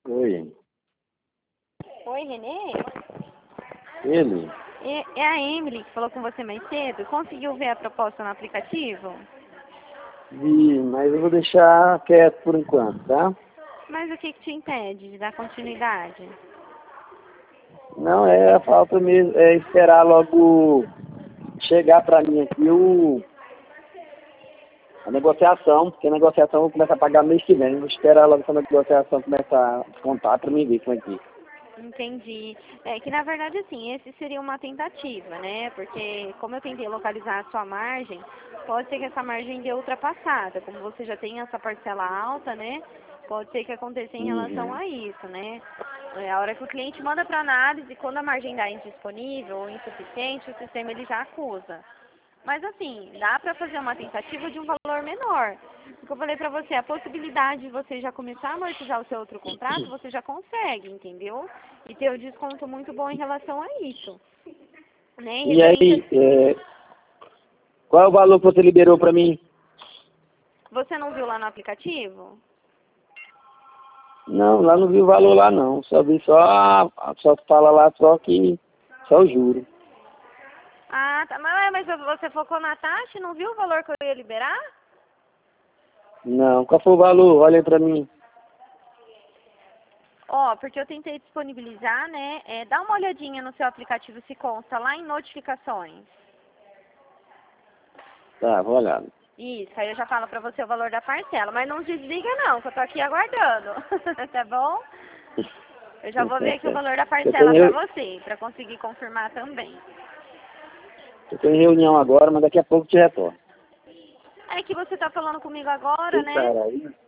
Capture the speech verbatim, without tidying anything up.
Oi. Oi, Renê? Ele? É é a Emily que falou com você mais cedo. Conseguiu ver a proposta no aplicativo? Vi, mas eu vou deixar quieto por enquanto, tá? Mas o que, que te impede de dar continuidade? Não, é a falta mesmo, é esperar logo chegar pra mim aqui o, a negociação, porque a negociação eu vou começar a pagar mês que vem. Vou esperar logo essa negociação começar a descontar pra mim ver como é que é. Entendi. É que na verdade assim, esse seria uma tentativa, né? Porque como eu tentei localizar a sua margem, pode ser que essa margem dê ultrapassada. Como você já tem essa parcela alta, né? Pode ser que aconteça em relação Uhum. a isso, né? É, a hora que o cliente manda para análise, quando a margem dá indisponível ou insuficiente, o sistema ele já acusa. Mas assim, dá para fazer uma tentativa de um valor menor. O que eu falei para você, a possibilidade de você já começar a amortizar o seu outro contrato, você já consegue, entendeu? E ter um desconto muito bom em relação a isso. Né? E E referente a... aí, é, qual é o valor que você liberou pra mim? Você não viu lá no aplicativo? Não, lá não vi o valor lá não. Só vi só, a- só fala lá só que só o juro. Ah, tá. Mas, mas você focou na taxa e não viu o valor que eu ia liberar? Não, qual foi o valor? Olha aí pra mim. Ó, porque eu tentei disponibilizar, né? É, dá uma olhadinha no seu aplicativo se consta lá em notificações. Tá, vou olhar. Isso, aí eu já falo pra você o valor da parcela. Mas não desliga não, que eu tô aqui aguardando. Tá bom? Eu já vou ver aqui o valor da Eu tô parcela em, pra reu- você, pra conseguir confirmar também. eu tô em reunião agora, mas daqui a pouco te retorno. É que você tá falando comigo agora, Tem né? cara aí?